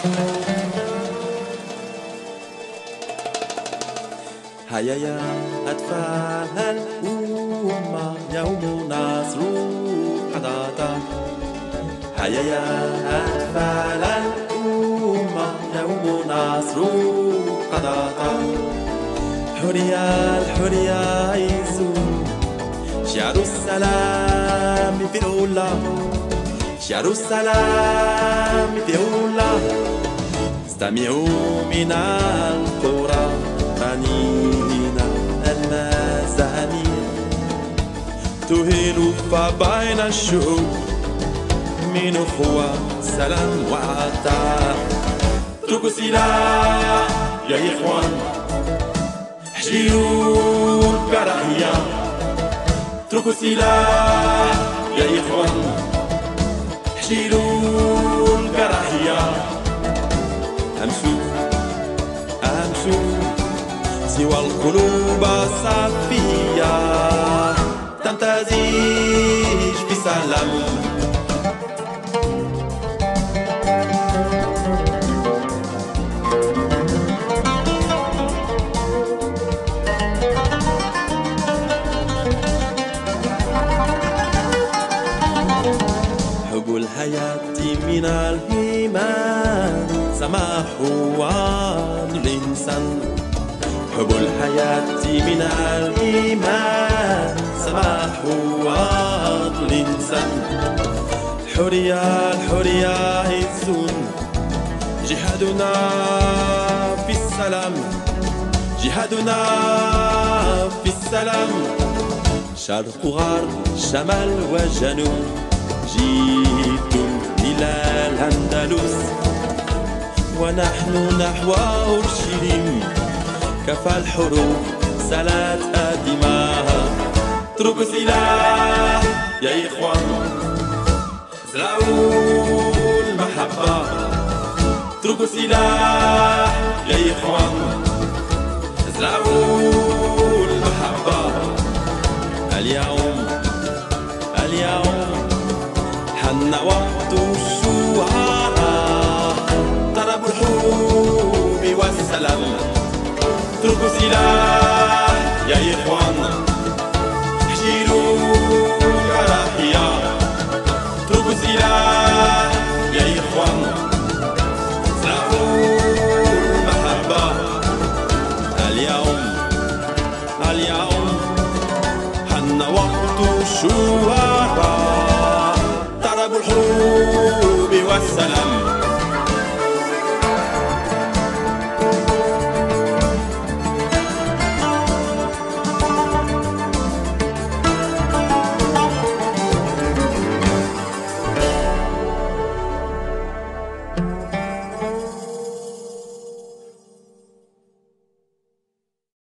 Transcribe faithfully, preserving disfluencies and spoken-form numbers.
هيا يا أطفال الأمة يوم نصر قضاء. هيا يا أطفال الأمة يوم نصر قضاء. حرية الحرية يزول شعر السلام في الأولى. شعر السلام في الأولى. استمعوا من القرى رنينا المزامير تهيل فبين الشعوب من أخوة سلام وعطاء. اتركوا السلاح يا إخوان، احجروا الكراهية. اتركوا السلاح يا إخوان، احجروا الكراهية. أمشوا أمشوا سوى القلوب الصافية تمتزج بسلام. حب الحياة من الإيمان سماح الإنسان. حب الحياة من الإيمان سماح الإنسان. الحرية الحرية عز جهادنا في السلام. جهادنا في السلام. شرق غرب شمال وجنوب جئتم إلى الأندلس ونحن نحو أورشليم. كفى الحروب سالت دماها. اتركوا السلاح يا إخوان، زرعوا المحبة. اتركوا السلاح يا إخوان، زرعوا المحبة. اليوم اليوم حن وقت الشعراء طلب الحب والسلام. اتركوا السلاح يا إخوان، احجروا الكراهية. اتركوا السلاح يا إخوان، زرعوا المحبة. اليوم اليوم حن وقت الشهداء